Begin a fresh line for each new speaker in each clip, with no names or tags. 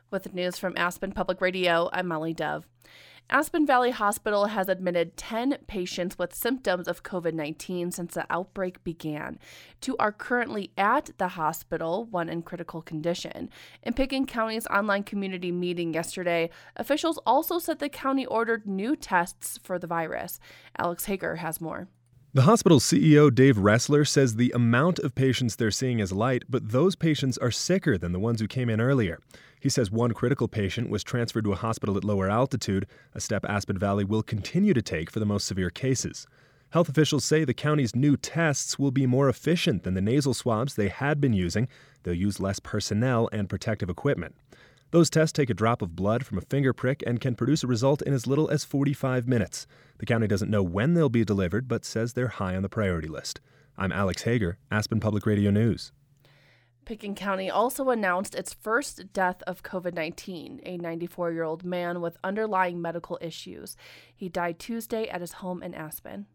With news from Aspen Public Radio, I'm Molly Dove. Aspen Valley Hospital has admitted 10 patients with symptoms of COVID-19 since the outbreak began. 2 are currently at the hospital, 1 in critical condition. In Pickens County's online community meeting yesterday, officials also said the county ordered new tests for the virus. Alex Hager has more.
The hospital's CEO, Dave Ressler, says the amount of patients they're seeing is light, but those patients are sicker than the ones who came in earlier. He says 1 critical patient was transferred to a hospital at lower altitude, a step Aspen Valley will continue to take for the most severe cases. Health officials say the county's new tests will be more efficient than the nasal swabs they had been using. They'll use less personnel and protective equipment. Those tests take a drop of blood from a finger prick and can produce a result in as little as 45 minutes. The county doesn't know when they'll be delivered, but says they're high on the priority list. I'm Alex Hager, Aspen Public Radio News.
Pickens County also announced its first death of COVID-19, a 94-year-old man with underlying medical issues. He died Tuesday at his home in Aspen.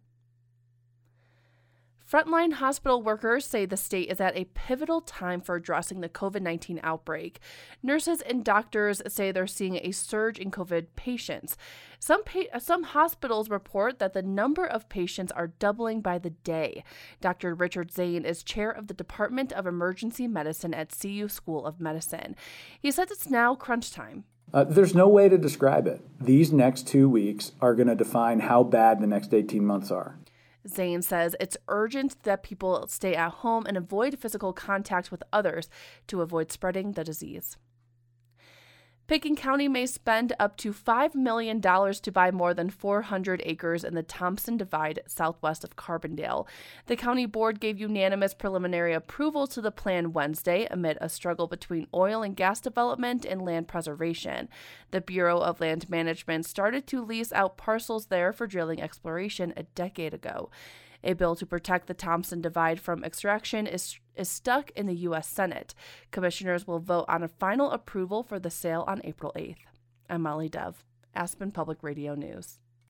Frontline hospital workers say the state is at a pivotal time for addressing the COVID-19 outbreak. Nurses and doctors say they're seeing a surge in COVID patients. Some hospitals report that the number of patients are doubling by the day. Dr. Richard Zane is chair of the Department of Emergency Medicine at CU School of Medicine. He says it's now crunch time.
There's no way to describe it. These next 2 weeks are going to define how bad the next 18 months are.
Zane says it's urgent that people stay at home and avoid physical contact with others to avoid spreading the disease. Pickens County may spend up to $5 million to buy more than 400 acres in the Thompson Divide southwest of Carbondale. The county board gave unanimous preliminary approval to the plan Wednesday amid a struggle between oil and gas development and land preservation. The Bureau of Land Management started to lease out parcels there for drilling exploration a decade ago. A bill to protect the Thompson Divide from extraction is stuck in the U.S. Senate. Commissioners will vote on a final approval for the sale on April 8th. I'm Molly Dove, Aspen Public Radio News.